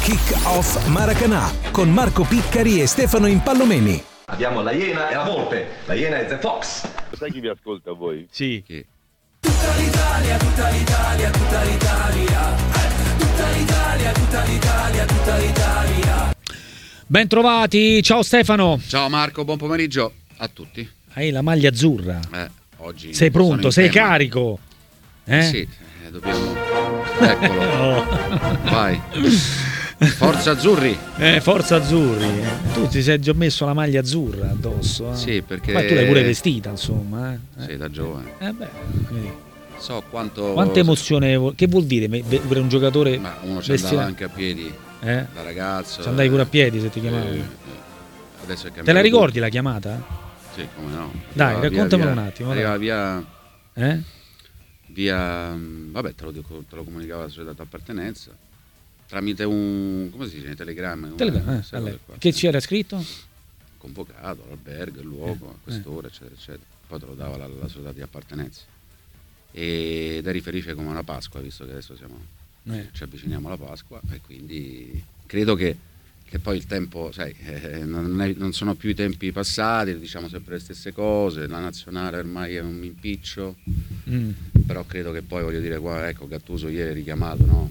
Kick Off Maracanã con Marco Piccari e Stefano Impallomeni. Abbiamo la Iena e la Volpe. La Iena è The Fox. Sai chi vi ascolta a voi? Sì. Chi? Tutta l'Italia, tutta l'Italia, tutta l'Italia. Tutta l'Italia, tutta l'Italia, tutta l'Italia. Ben trovati, ciao Stefano. Ciao Marco, buon pomeriggio a tutti. Hai la maglia azzurra. Oggi sei pronto, sei tema. carico? Sì, dobbiamo. Eccolo. Oh. Vai. Forza Azzurri. Forza Azzurri. Tu ti sei già messo la maglia azzurra addosso. Sì, perché. Poi tu l'hai pure vestita, insomma. Sì, da giovane. Quindi. So quanto. Quanta emozione. Che vuol dire per un giocatore? Ma uno ci andava anche a piedi. Da ragazzo. Ci andavi pure a piedi se ti chiamavano. Adesso è te la ricordi la chiamata? Sì, come no. Dai, raccontamelo un attimo. Arriva via. Via. Vabbè, te lo comunicava la società d'appartenenza. Tramite un, come si dice, telegramma. Che c'era scritto? Convocato, l'albergo, il luogo, a quest'ora, eccetera, eccetera. Poi te lo dava la società di appartenenza. Ed è riferisce come una Pasqua, visto che adesso ci avviciniamo alla Pasqua, e quindi credo che poi il tempo, sai, non sono più i tempi passati, diciamo sempre le stesse cose, la nazionale ormai è un impiccio, però credo che poi, voglio dire, ecco, Gattuso ieri richiamato, no?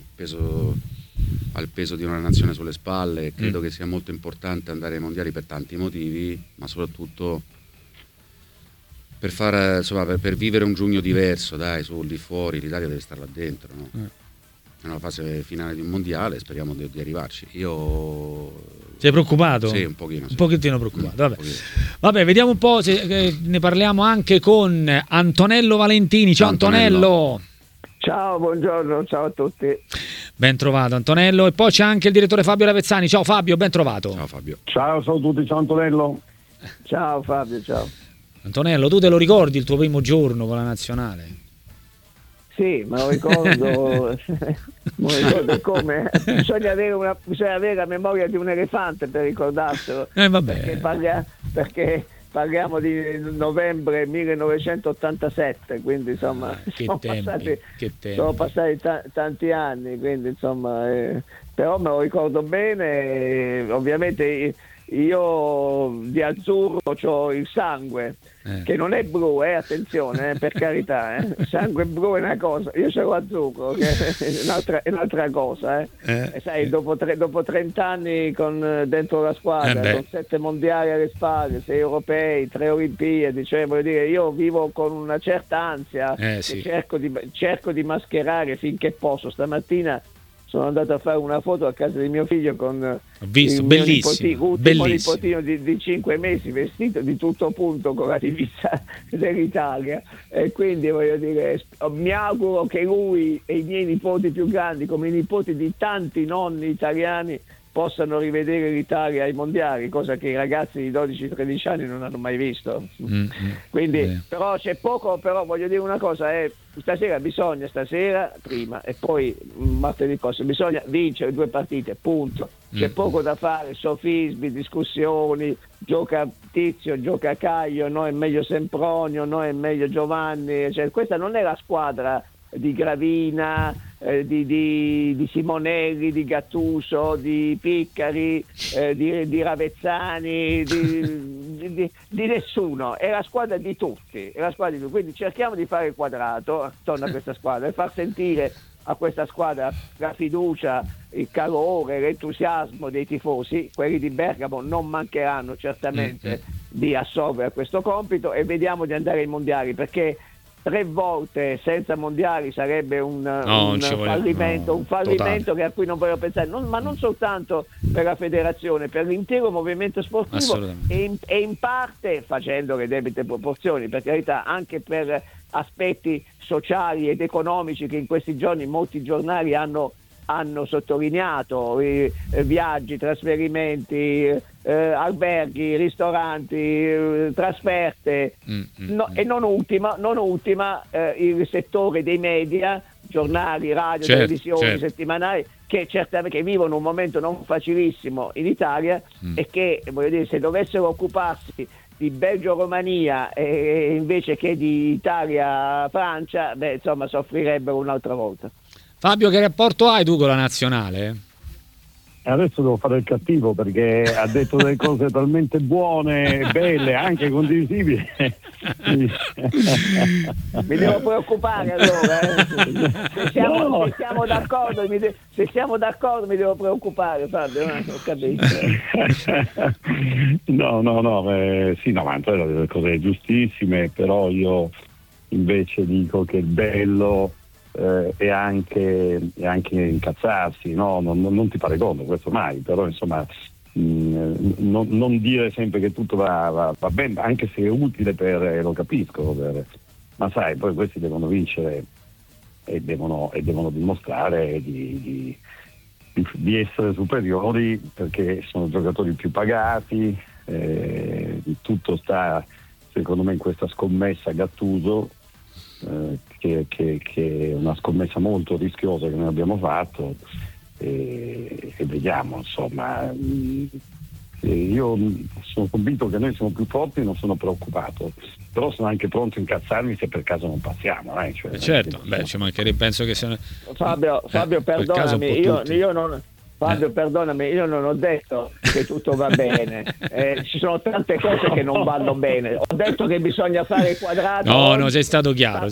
Al peso di una nazione sulle spalle, credo che sia molto importante andare ai mondiali per tanti motivi, ma soprattutto per fare, insomma, per vivere un giugno diverso, dai, sul di fuori, l'Italia deve stare là dentro, no? È una fase finale di un mondiale, speriamo di arrivarci. Sei preoccupato? Sì, un pochino. Sì. Un pochettino preoccupato. Vabbè, vediamo un po' se ne parliamo anche con Antonello Valentini. Ciao Antonello. Ciao, buongiorno, ciao a tutti. Ben trovato Antonello. E poi c'è anche il direttore Fabio Ravezzani. Ciao Fabio, ben trovato. Ciao Fabio. Ciao a tutti, ciao Antonello. Ciao Fabio, ciao. Antonello, tu te lo ricordi il tuo primo giorno con la nazionale? Sì, me lo ricordo. Come? Bisogna avere la memoria di un elefante per ricordarselo. Vabbè. Perché parliamo di novembre 1987, quindi insomma sono passati tanti anni, quindi insomma però me lo ricordo bene. Ovviamente io di azzurro c'ho il sangue che non è blu, attenzione, per carità, il sangue blu è una cosa, io c'ho azzurro che è un'altra cosa, E sai, dopo 30 anni dentro la squadra, con 7 mondiali alle spalle, 6 europei, 3 olimpiadi, cioè voglio dire, io vivo con una certa ansia che cerco di mascherare finché posso. Stamattina sono andato a fare una foto a casa di mio figlio con il mio nipotino di 5 mesi, vestito di tutto punto con la divisa dell'Italia, e quindi voglio dire, mi auguro che lui e i miei nipoti più grandi, come i nipoti di tanti nonni italiani, possano rivedere l'Italia ai mondiali, cosa che i ragazzi di 12-13 anni non hanno mai visto. Quindi però c'è poco, però voglio dire una cosa, stasera prima e poi martedì prossimo bisogna vincere 2 partite, punto. C'è poco da fare, sofismi, discussioni, gioca Tizio, gioca Caio, no è meglio Sempronio, no è meglio Giovanni, cioè, questa non è la squadra di Gravina, di Simonelli, di Gattuso, di Piccari, di Ravezzani, di nessuno, è la squadra di tutti, quindi cerchiamo di fare il quadrato attorno a questa squadra e far sentire a questa squadra la fiducia, il calore, l'entusiasmo dei tifosi. Quelli di Bergamo non mancheranno certamente di assolvere questo compito, e vediamo di andare ai mondiali, perché 3 volte senza mondiali sarebbe un fallimento, che a cui non voglio pensare, ma non soltanto per la federazione, per l'intero movimento sportivo, e in parte, facendo le debite proporzioni, per carità, anche per aspetti sociali ed economici che in questi giorni molti giornali hanno sottolineato, viaggi, trasferimenti, alberghi, ristoranti, trasferte, e non ultima il settore dei media, giornali, radio, televisioni, settimanali, che certamente vivono un momento non facilissimo in Italia, e che, voglio dire, se dovessero occuparsi di Belgio-Romania invece che di Italia-Francia, insomma soffrirebbero un'altra volta. Fabio, che rapporto hai tu con la nazionale? Adesso devo fare il cattivo perché ha detto delle cose talmente buone, belle, anche condivisibili. Mi devo preoccupare allora. Se siamo d'accordo, se siamo d'accordo mi devo preoccupare, Fabio. Ho capito. Sì, ma Antonello ha delle cose giustissime, però io invece dico che il bello e anche incazzarsi, no? Non ti pare conto questo mai, però insomma non dire sempre che tutto va bene, anche se è utile lo capisco, ma sai, poi questi devono vincere e devono dimostrare di essere superiori, perché sono giocatori più pagati, tutto sta secondo me in questa scommessa Gattuso, che è una scommessa molto rischiosa che noi abbiamo fatto, e vediamo, insomma. Io sono convinto che noi siamo più forti e non sono preoccupato, però sono anche pronto a incazzarmi se per caso non passiamo, certo, ci mancherebbe, penso che sia Fabio perdonami, perdonami, io non ho detto che tutto va bene, ci sono tante cose che non vanno bene, ho detto che bisogna fare il quadrato. No, sei stato chiaro.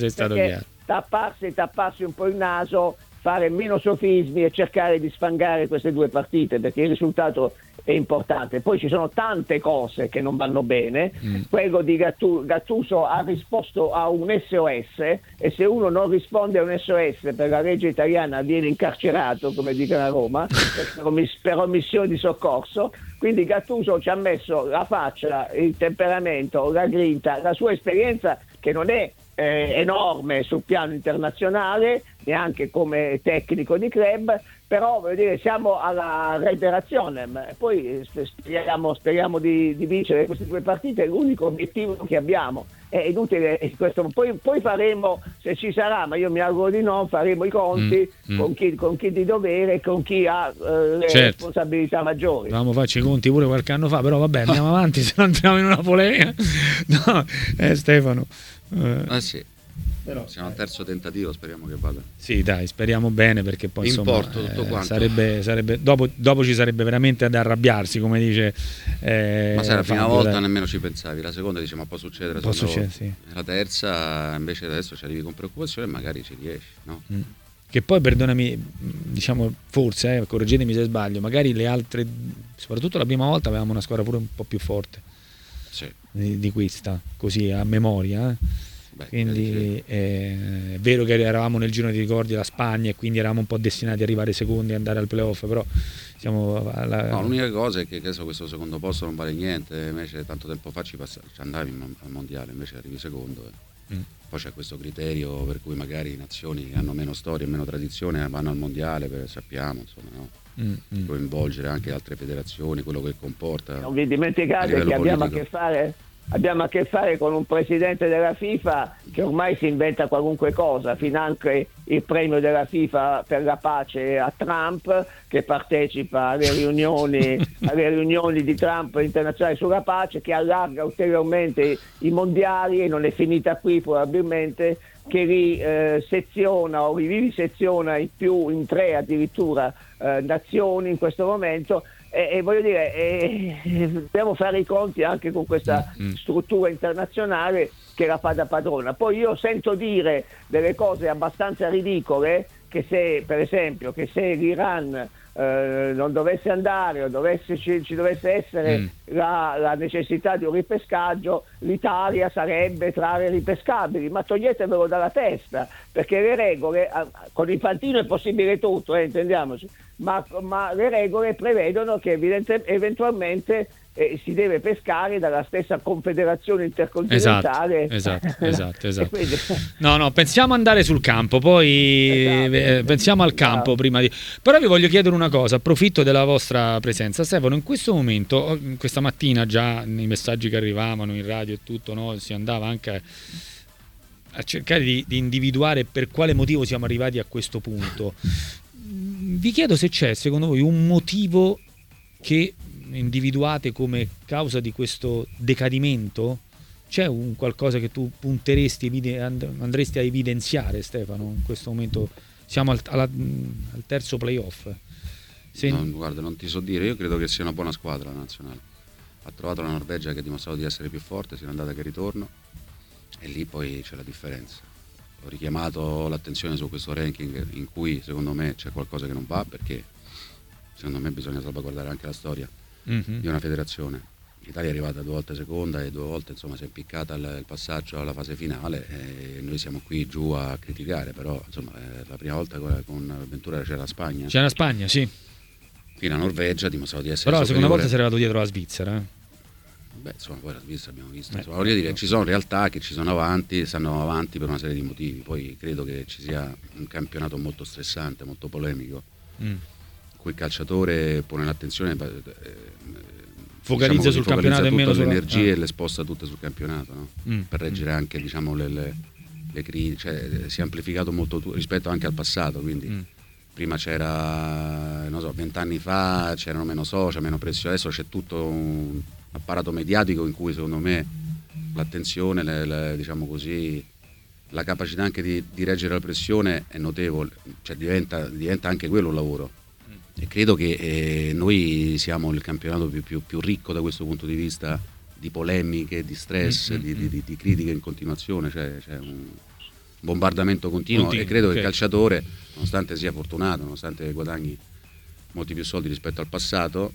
Tapparsi un po' il naso, fare meno sofismi e cercare di sfangare queste due partite, perché il risultato è importante. Poi ci sono tante cose che non vanno bene. Quello di Gattuso ha risposto a un SOS, e se uno non risponde a un SOS per la legge italiana viene incarcerato, come dicono a Roma, per omissione di soccorso. Quindi Gattuso ci ha messo la faccia, il temperamento, la grinta, la sua esperienza, che non è enorme sul piano internazionale, neanche come tecnico di club, però voglio dire, siamo alla reiterazione, poi speriamo di vincere queste due partite, è l'unico obiettivo che abbiamo. È inutile questo, poi faremo, se ci sarà, ma io mi auguro di no, faremo i conti con chi di dovere, con chi ha le responsabilità maggiori. Dovevamo farci i conti pure qualche anno fa, però vabbè, andiamo avanti, se no entriamo in una polemica. No, Stefano. Sì. Però, siamo al terzo tentativo, speriamo che vada. Sì, dai, speriamo bene, perché poi insomma tutto quanto. Sarebbe dopo ci sarebbe veramente ad arrabbiarsi, come dice ma sai, la prima volta nemmeno ci pensavi, la seconda dici ma può succedere, sì. La terza invece adesso ci arrivi con preoccupazione e magari ci riesci, no? Che poi, perdonami, diciamo, forse correggetemi se sbaglio, magari le altre, soprattutto la prima volta avevamo una squadra pure un po' più forte di questa, così a memoria. Quindi è vero che eravamo nel giro di ricordi la Spagna e quindi eravamo un po' destinati ad arrivare secondi e andare al playoff, però siamo l'unica cosa è che adesso questo secondo posto non vale niente, invece tanto tempo fa ci andavi al mondiale, invece arrivi secondo poi c'è questo criterio per cui magari nazioni che hanno meno storia e meno tradizione vanno al mondiale, sappiamo, insomma, no? Coinvolgere anche altre federazioni, quello che comporta. Non vi dimenticate che abbiamo a che fare con un presidente della FIFA che ormai si inventa qualunque cosa, finanche il premio della FIFA per la pace a Trump, che partecipa alle riunioni di Trump internazionali sulla pace, che allarga ulteriormente i mondiali, e non è finita qui probabilmente, che seziona o riviseziona in 3 addirittura nazioni in questo momento. E voglio dire, dobbiamo fare i conti anche con questa struttura internazionale che la fa da padrona. Poi io sento dire delle cose abbastanza ridicole, che se, per esempio, che se l'Iran non dovesse andare o ci dovesse essere la necessità di un ripescaggio, l'Italia sarebbe tra le ripescabili. Ma toglietevelo dalla testa, perché le regole, con Infantino è possibile tutto, intendiamoci, ma le regole prevedono che eventualmente si deve pescare dalla stessa confederazione intercontinentale. Esatto. Quindi... No, pensiamo andare sul campo, poi pensiamo al campo prima di... Però vi voglio chiedere una cosa, approfitto della vostra presenza. Stefano, in questo momento, questa mattina già nei messaggi che arrivavano in radio e tutto, no, si andava anche a cercare di individuare per quale motivo siamo arrivati a questo punto. Vi chiedo se c'è, secondo voi, un motivo che individuate come causa di questo decadimento? C'è un qualcosa che tu andresti a evidenziare, Stefano? In questo momento siamo al terzo playoff. Sì. Guarda, non ti so dire, io credo che sia una buona squadra la nazionale. Ha trovato la Norvegia che ha dimostrato di essere più forte, sia andata che ritorno, e lì poi c'è la differenza. Ho richiamato l'attenzione su questo ranking in cui secondo me c'è qualcosa che non va, perché secondo me bisogna salvaguardare anche la storia di una federazione. L'Italia è arrivata 2 volte seconda e 2 volte insomma si è impiccata il passaggio alla fase finale, e noi siamo qui giù a criticare, però insomma la prima volta con Ventura c'era la Spagna. C'era la Spagna, sì. Qui la Norvegia ha dimostrato di essere però la seconda superiore. volta si è arrivato dietro la Svizzera. Beh, insomma, poi la Svizzera abbiamo visto. Insomma, voglio dire, ci sono realtà che ci sono avanti, stanno avanti per una serie di motivi. Poi credo che ci sia un campionato molto stressante, molto polemico, in cui il calciatore pone l'attenzione, focalizza sul campionato e meno sulle energie e le sposta tutte sul campionato, no? Per reggere anche, diciamo, le critiche, cioè si è amplificato molto rispetto anche al passato, quindi prima c'era, non so, 20 anni fa c'erano meno social, meno pressione, adesso c'è tutto un apparato mediatico in cui secondo me l'attenzione, diciamo così, la capacità anche di reggere la pressione è notevole, cioè diventa anche quello un lavoro. E credo che noi siamo il campionato più ricco da questo punto di vista, di polemiche, di stress, di critiche in continuazione, cioè c'è un bombardamento continuo, e credo che il calciatore, nonostante sia fortunato, nonostante guadagni molti più soldi rispetto al passato,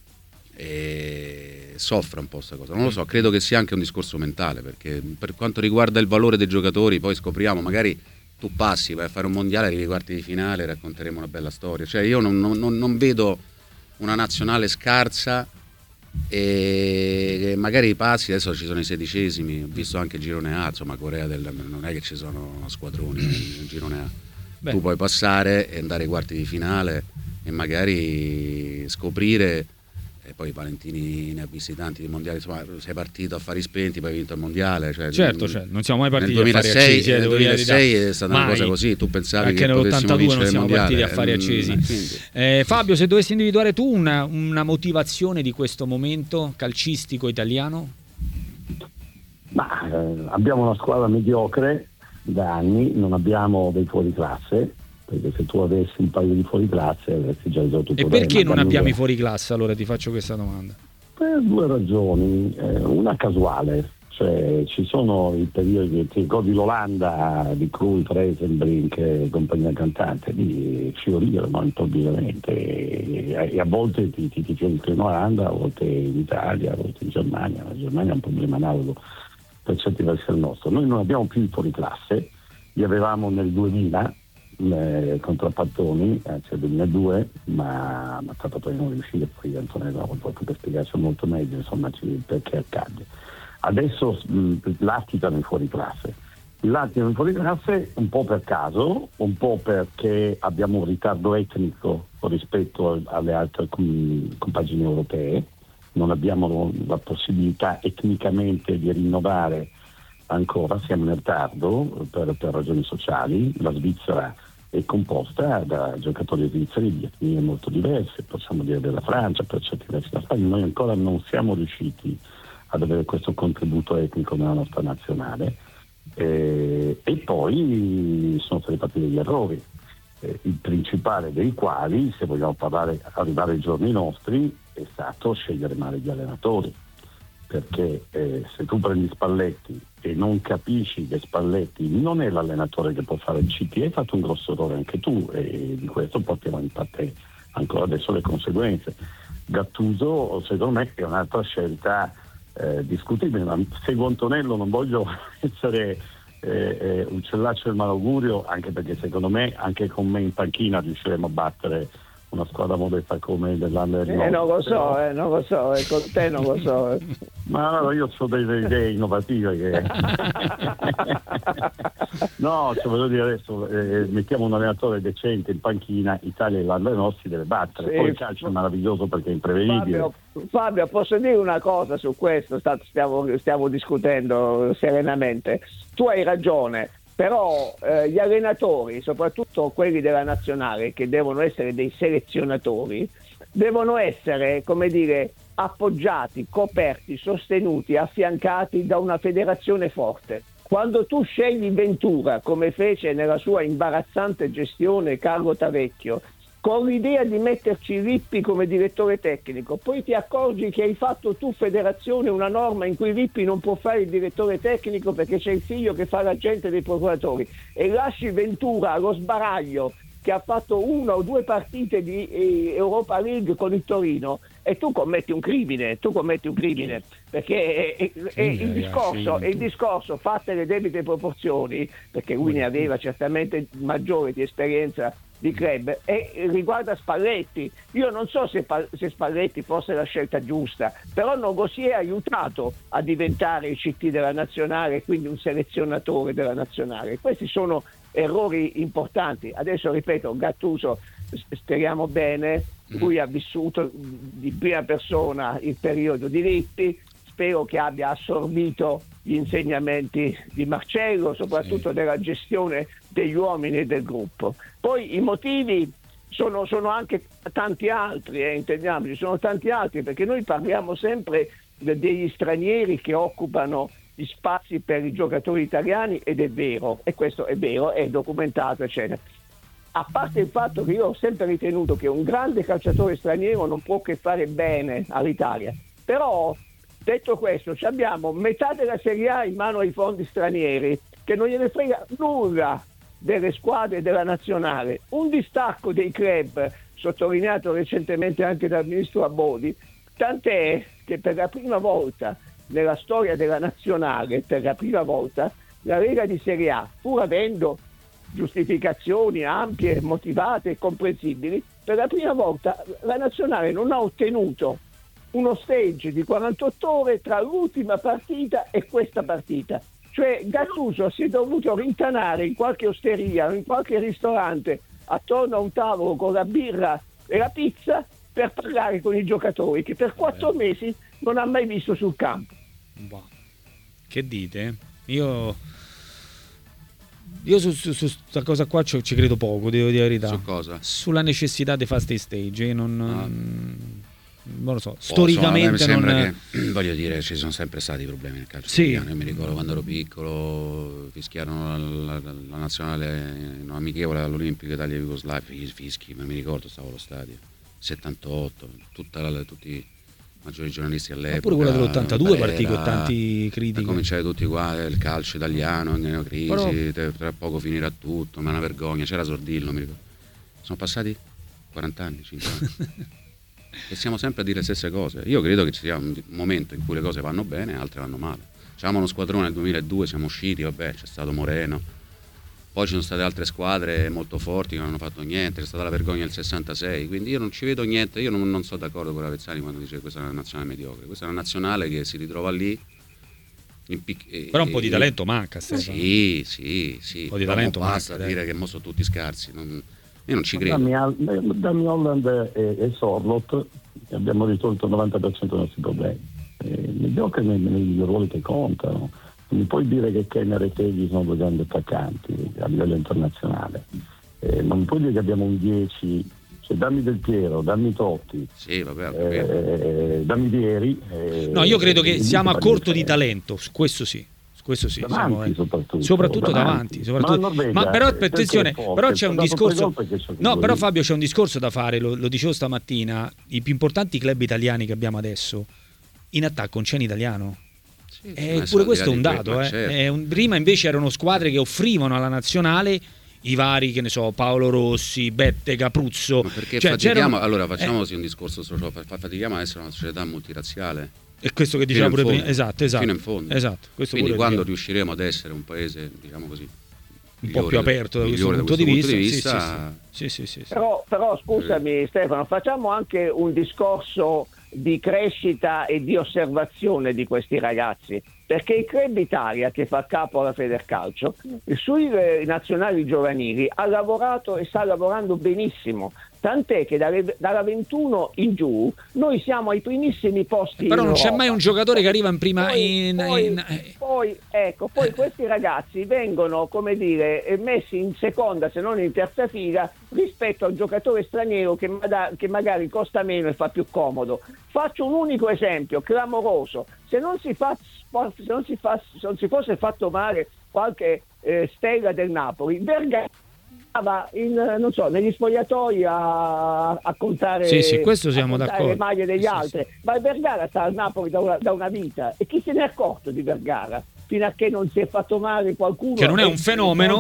soffra un po' questa cosa. Non lo so, credo che sia anche un discorso mentale, perché per quanto riguarda il valore dei giocatori poi scopriamo, magari tu passi, vai a fare un mondiale, arrivi ai quarti di finale, racconteremo una bella storia. Cioè io non vedo una nazionale scarsa e magari passi, adesso ci sono i 16esimi, ho visto anche il girone A, insomma Corea non è che ci sono squadroni nel girone A. Beh. Tu puoi passare e andare ai quarti di finale e magari scoprire, e poi Valentini ne ha visti tanti di mondiali, insomma sei partito a fari spenti, poi hai vinto il mondiale, cioè, certo, non siamo mai partiti a fari accesi. Nel 2006 è stata una cosa così, tu pensavi anche che potessimo vincere il mondiale. Anche nell'82 non siamo partiti a fari accesi. Fabio, se dovessi individuare tu una motivazione di questo momento calcistico italiano? Abbiamo una squadra mediocre da anni, non abbiamo dei fuoriclasse, perché se tu avessi un paio di fuoriclasse avresti già risolto tutto. E perché non abbiamo i fuoriclasse? Allora ti faccio questa domanda. Per 2 ragioni, una casuale, cioè ci sono i periodi, ti ricordi l'Olanda di Cruyff, Reisenbrink e compagnia cantante, di fiorirono improvvisamente, e a volte ti fioriscono in Olanda, a volte in Italia, a volte in Germania. La Germania è un problema analogo per certi versi al nostro. Noi non abbiamo più i fuoriclasse, li avevamo nel 2000 contro Pattoni, cioè 2002, ma Pattoni non riuscì, poi Antonello per spiegarci molto meglio, insomma, perché accade. Adesso latitano in fuoriclasse un po' per caso, un po' perché abbiamo un ritardo etnico rispetto alle altre compagini europee, non abbiamo la possibilità etnicamente di rinnovare ancora, siamo in ritardo per ragioni sociali. La Svizzera è composta da giocatori svizzeri di etnie molto diverse, possiamo dire della Francia, per certi versi la Spagna. Noi ancora non siamo riusciti ad avere questo contributo etnico nella nostra nazionale, e poi sono stati fatti degli errori, il principale dei quali, se vogliamo arrivare ai giorni nostri, è stato scegliere male gli allenatori, perché se tu prendi Spalletti e non capisci che Spalletti non è l'allenatore che può fare il CT, hai fatto un grosso errore anche tu, e di questo portiamo in parte ancora adesso le conseguenze. Gattuso secondo me è un'altra scelta discutibile, ma seguo Antonello, non voglio essere uccellaccio del malaugurio, anche perché secondo me anche con me in panchina riusciremo a battere una squadra modesta come dell'Under. Non lo so, con te non lo so. Ma no, io ho delle idee innovative che... No, cioè, voglio dire, adesso mettiamo un allenatore decente in panchina, Italia e l'Under si deve battere. Sì. Poi il calcio è meraviglioso perché è imprevedibile. Fabio, posso dire una cosa su questo? Stiamo discutendo serenamente. Tu hai ragione. Però gli allenatori, soprattutto quelli della nazionale, che devono essere dei selezionatori, devono essere, come dire, appoggiati, coperti, sostenuti, affiancati da una federazione forte. Quando tu scegli Ventura, come fece nella sua imbarazzante gestione Carlo Tavecchio, con l'idea di metterci Lippi come direttore tecnico, poi ti accorgi che hai fatto tu federazione una norma in cui Lippi non può fare il direttore tecnico perché c'è il figlio che fa l'agente dei procuratori, e lasci Ventura allo sbaraglio che ha fatto 1 o 2 partite di Europa League con il Torino, e tu commetti un crimine, perché il discorso fatte le debite proporzioni, perché lui ne aveva certamente maggiore di esperienza di club, e riguarda Spalletti. Io non so se Spalletti fosse la scelta giusta, però non lo si è aiutato a diventare il CT della nazionale, quindi un selezionatore della nazionale. Questi sono errori importanti. Adesso ripeto, Gattuso, speriamo bene, lui ha vissuto di prima persona il periodo di Lippi, spero che abbia assorbito gli insegnamenti di Marcello, soprattutto della gestione degli uomini e del gruppo. Poi i motivi sono anche tanti altri, intendiamoci, sono tanti altri, perché noi parliamo sempre degli stranieri che occupano gli spazi per i giocatori italiani, ed è vero, e questo è vero, è documentato, eccetera. A parte il fatto che io ho sempre ritenuto che un grande calciatore straniero non può che fare bene all'Italia, però detto questo, abbiamo metà della Serie A in mano ai fondi stranieri, che non gliene frega nulla delle squadre della nazionale, un distacco dei club sottolineato recentemente anche dal ministro Abodi, tant'è che per la prima volta nella storia della nazionale, per la prima volta, la Lega di Serie A, pur avendo giustificazioni ampie, motivate e comprensibili, per la prima volta la nazionale non ha ottenuto uno stage di 48 ore tra l'ultima partita e questa partita. Cioè Gattuso si è dovuto rintanare in qualche osteria o in qualche ristorante attorno a un tavolo con la birra e la pizza per parlare con i giocatori, che per 4 mesi non ha mai visto sul campo. Wow. Che dite? Io su questa cosa qua ci credo poco, devo dire la verità. Su cosa? Sulla necessità di fare stage, non lo so, storicamente mi sembra che, voglio dire, ci sono sempre stati problemi nel calcio italiano. Io mi ricordo quando ero piccolo fischiarono la nazionale non amichevole all'Olimpico Italia-Jugoslavia, fischi, ma mi ricordo, stavo allo stadio 78, tutti i maggiori giornalisti all'epoca. Pure quella dell'82 partì con tanti critici. Cominciare tutti qua, il calcio italiano in crisi, tra poco finirà tutto, ma è una vergogna. C'era Sordillo, mi ricordo. Sono passati 40 anni, 50 anni. E siamo sempre a dire le stesse cose. Io credo che ci sia un momento in cui le cose vanno bene e altre vanno male. C'avevamo uno squadrone nel 2002, siamo usciti, vabbè, c'è stato Moreno, poi ci sono state altre squadre molto forti che non hanno fatto niente, c'è stata la vergogna del 66, quindi io non ci vedo niente. Io non sono d'accordo con Avezzani quando dice che questa è una nazionale mediocre, questa è una nazionale che si ritrova lì. Però un po' di talento manca, Stefano. Sì, un po' di talento basta dire che mo sono tutti scarsi, io non ci credo. Dammi Holland e Sorlot abbiamo risolto il 90% dei nostri problemi. Mediocre nei ruoli che contano. Non mi puoi dire che Kenner e Tegli sono 2 grandi attaccanti a livello internazionale. Non mi puoi dire che abbiamo un 10, cioè dammi Del Piero, dammi Totti, sì, vabbè, dammi Vieri. No, io credo che siamo a corto di talento, questo sì. Davanti, soprattutto davanti. Ma però attenzione, però c'è un discorso. No, però Fabio, c'è un discorso da fare, lo dicevo stamattina, i più importanti club italiani che abbiamo adesso in attacco non c'è un italiano. Pure questo è un dato, prima invece erano squadre che offrivano alla nazionale i vari, che ne so, Paolo Rossi, Bette, Capruzzo. Ma perché fatichiamo? Allora facciamo un discorso sociale, fatichiamo ad essere una società multirazziale. E questo che diceva pure prima, esatto. Fino in fondo. Esatto, quindi quando riusciremo ad essere un paese, diciamo così, un po' più aperto da questo punto di vista. Sì. Però scusami Stefano, facciamo anche un discorso di crescita e di osservazione di questi ragazzi, perché il Club Italia, che fa capo alla Federcalcio, sui nazionali giovanili ha lavorato e sta lavorando benissimo, tant'è che dalla 21 in giù noi siamo ai primissimi posti. Però non c'è mai un giocatore che arriva in prima. Poi questi ragazzi vengono, come dire, messi in seconda se non in terza fila rispetto al giocatore straniero che magari costa meno e fa più comodo. Faccio un unico esempio clamoroso: se non si fosse fatto male qualche stella del Napoli, Vergara stava non so, negli spogliatoi a contare, sì, questo siamo d'accordo, le maglie degli altri. Ma Vergara sta al Napoli da una vita, e chi se ne è accorto di Vergara? Fino a che non si è fatto male qualcuno, che non è un fenomeno,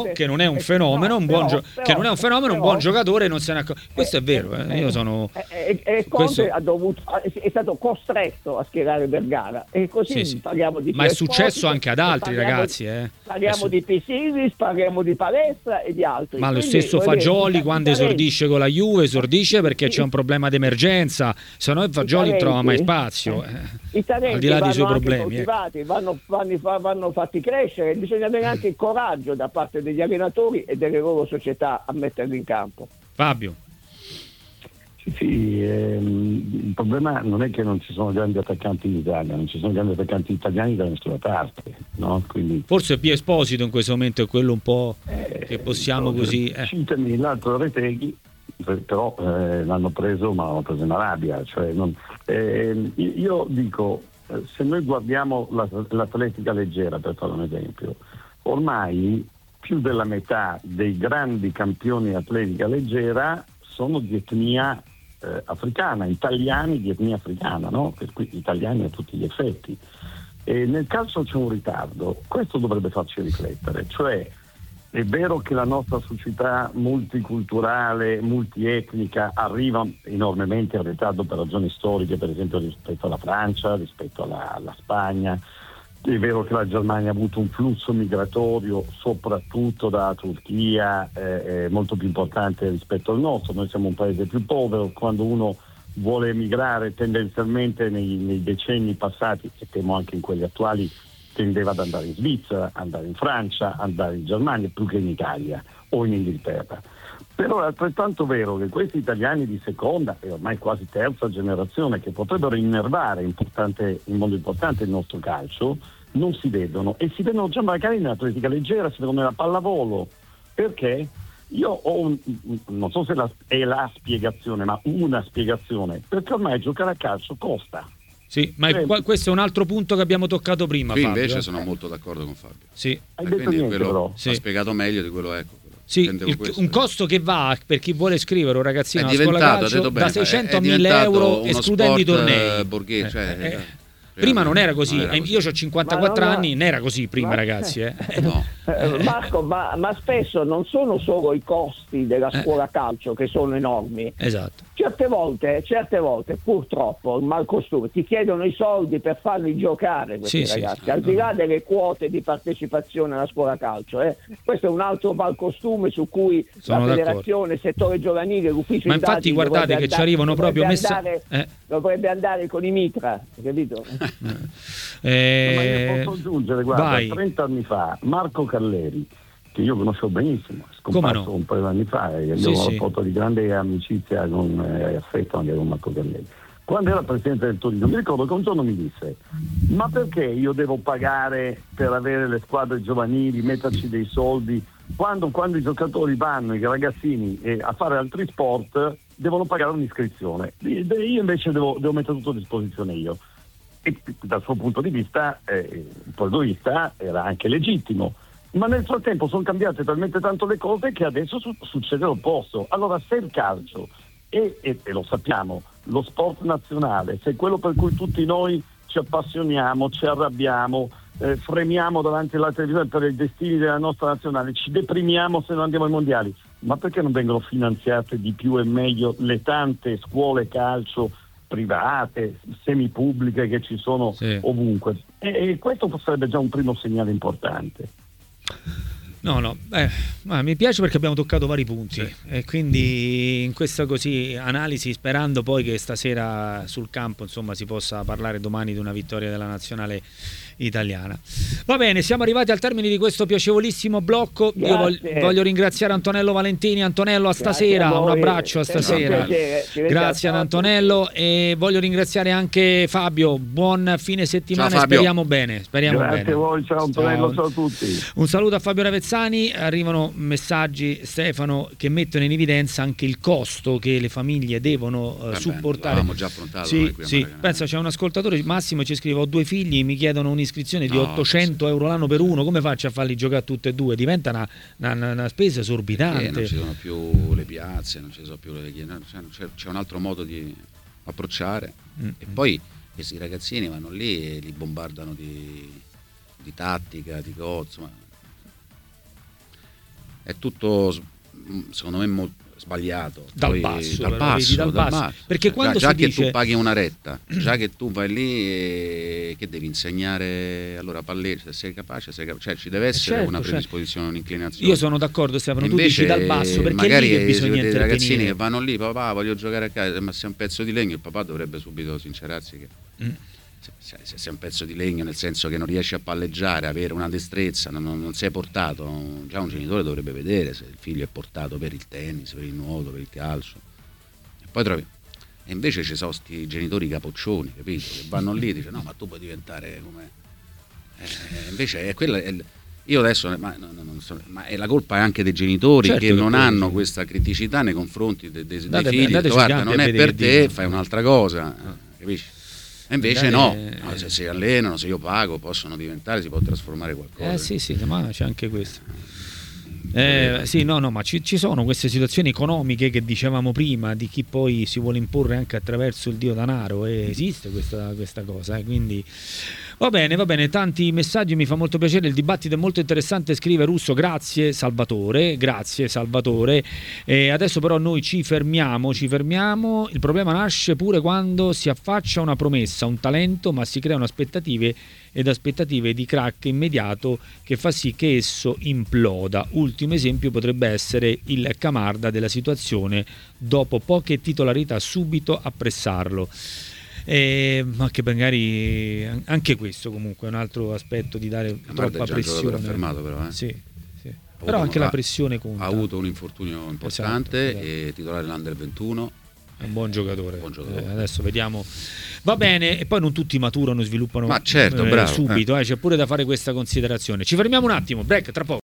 un buon giocatore, non se ne accorge. Questo è vero, io sono Conte è stato costretto a schierare Vergara, e così parliamo di ma è successo anche ad altri ragazzi, parliamo di Pisilis, parliamo di Palestra e di altri. Ma lo stesso Fagioli quando esordisce con la Juve esordisce perché c'è un problema d'emergenza, se no Fagioli non trova mai spazio, i talenti al di là dei suoi problemi, coltivati, vanno fatti crescere, bisogna avere anche il coraggio da parte degli allenatori e delle loro società a metterli in campo. Fabio. Sì, il problema non è che non ci sono grandi attaccanti in Italia, non ci sono grandi attaccanti italiani da nessuna parte, no? Quindi, forse Pio Esposito in questo momento è quello un po' che possiamo così. Citami l'altro Reteghi, però l'hanno preso, ma l'hanno preso in Arabia. Cioè io dico, se noi guardiamo l'atletica leggera, per fare un esempio, ormai più della metà dei grandi campioni atletica leggera sono di etnia africana, italiani di etnia africana, no? Per cui italiani a tutti gli effetti. E nel calcio c'è un ritardo, questo dovrebbe farci riflettere, cioè è vero che la nostra società multiculturale, multietnica arriva enormemente in ritardo per ragioni storiche, per esempio rispetto alla Francia, rispetto alla Spagna. È vero che la Germania ha avuto un flusso migratorio soprattutto dalla Turchia molto più importante rispetto al nostro. Noi siamo un paese più povero, quando uno vuole emigrare tendenzialmente nei decenni passati, e temo anche in quelli attuali, tendeva ad andare in Svizzera, andare in Francia, andare in Germania più che in Italia o in Inghilterra. Però è altrettanto vero che questi italiani di seconda e ormai quasi terza generazione, che potrebbero innervare in modo importante il nostro calcio, non si vedono, e si vedono già magari nell'atletica leggera, si vedono nella pallavolo. Perché? Io ho non so se è la spiegazione, ma una spiegazione, perché ormai giocare a calcio costa. Sì, ma questo è un altro punto che abbiamo toccato prima. Qui Fabio, invece sono molto d'accordo con Fabio. Sì. Hai detto niente, però. Ha spiegato meglio di quello, Sì, un costo che va per chi vuole scrivere un ragazzino alla scuola calcio da 600.000 euro escludendo i tornei. Prima non era così, io ho 54 anni, non era così prima, ragazzi. No. Marco, ma spesso non sono solo i costi della scuola calcio che sono enormi. Esatto. Certe volte purtroppo il malcostume ti chiedono i soldi per farli giocare questi ragazzi, al di là delle quote di partecipazione alla scuola calcio. Questo è un altro malcostume su cui la federazione, il settore giovanile, l'ufficio. Ma infatti guardate che ci arrivano proprio dovrebbe andare con i mitra, capito? Ma io posso aggiungere, guarda, 30 anni fa Marco Calleri, che io conosco benissimo, è scomparso un paio di anni fa, e abbiamo un rapporto di grande amicizia e affetto anche con Marco Calleri. Quando era presidente del Torino, mi ricordo che un giorno mi disse: ma perché io devo pagare per avere le squadre giovanili, metterci dei soldi, quando i giocatori vanno, i ragazzini, a fare altri sport, devono pagare un'iscrizione? Io invece devo mettere tutto a disposizione io. E dal suo punto di vista, il punto di vista era anche legittimo, ma nel frattempo sono cambiate talmente tanto le cose che adesso succede l'opposto. Allora, se il calcio e lo sappiamo, lo sport nazionale, se è quello per cui tutti noi ci appassioniamo, ci arrabbiamo, fremiamo davanti alla televisione per i destini della nostra nazionale, ci deprimiamo se non andiamo ai mondiali, ma perché non vengono finanziate di più e meglio le tante scuole calcio private, semipubbliche che ci sono ovunque? E questo sarebbe già un primo segnale importante. No, ma mi piace perché abbiamo toccato vari punti e quindi in questa analisi, sperando poi che stasera sul campo insomma si possa parlare domani di una vittoria della nazionale italiana. Va bene, siamo arrivati al termine di questo piacevolissimo blocco. Io voglio ringraziare Antonello Valentini. Antonello, a stasera, un abbraccio a stasera. Grazie ad Antonello, e voglio ringraziare anche Fabio. Buon fine settimana. Ciao, speriamo bene. Grazie a voi, ciao Antonello, ciao a tutti. Un saluto a Fabio Ravezzani. Bassani, arrivano messaggi, Stefano, che mettono in evidenza anche il costo che le famiglie devono supportare. L'avevamo già affrontato. Sì. Pensa, c'è un ascoltatore, Massimo, ci scrive: ho 2 figli, mi chiedono un'iscrizione di 800 euro l'anno per uno, come faccio a farli giocare tutte e due? Diventa una spesa esorbitante. Non ci sono più le piazze, non ci sono più c'è un altro modo di approcciare. E poi questi ragazzini vanno lì e li bombardano di tattica, di cose, ma è tutto secondo me molto sbagliato dal basso. Perché quando già si che dice... tu paghi una retta, già che tu vai lì e che devi insegnare allora palleggio, se sei capace, cioè ci deve essere una predisposizione, un'inclinazione. Io sono d'accordo, Stefano, tu dici dal basso, perché è lì che bisogna intervenire. I ragazzini che vanno lì, papà voglio giocare a casa, ma sei un pezzo di legno, il papà dovrebbe subito sincerarsi che se sei un pezzo di legno, nel senso che non riesci a palleggiare, avere una destrezza, non sei portato, già un genitore dovrebbe vedere se il figlio è portato per il tennis, per il nuoto, per il calcio. E poi trovi, e invece ci sono sti genitori capoccioni, capito? Che vanno lì e dicono no, ma tu puoi diventare come... invece è quella... Io adesso, ma è la colpa è anche dei genitori, certo, che non hanno questa criticità nei confronti dei figli. Guarda, non è per te, fai un'altra cosa, capisci? E invece no, se si allenano, se io pago, possono diventare, si può trasformare qualcosa. Sì, ma c'è anche questo. Ma ci sono queste situazioni economiche che dicevamo prima, di chi poi si vuole imporre anche attraverso il dio denaro, e esiste questa cosa, quindi va bene, tanti messaggi, mi fa molto piacere, il dibattito è molto interessante, scrive Russo, grazie Salvatore. Adesso però noi ci fermiamo, il problema nasce pure quando si affaccia una promessa, un talento, ma si creano aspettative di crack immediato che fa sì che esso imploda. Ultimo esempio potrebbe essere il Camarda della situazione, dopo poche titolarità subito a pressarlo. Ma che magari anche questo comunque è un altro aspetto di dare troppa pressione. Affermato, però, Sì. Però anche la pressione conta. Ha avuto un infortunio importante, esatto. E titolare l'Under 21. È un buon giocatore. Adesso vediamo. Va bene, e poi non tutti maturano e sviluppano ma certo, bravo, subito, c'è pure da fare questa considerazione. Ci fermiamo un attimo, break tra poco.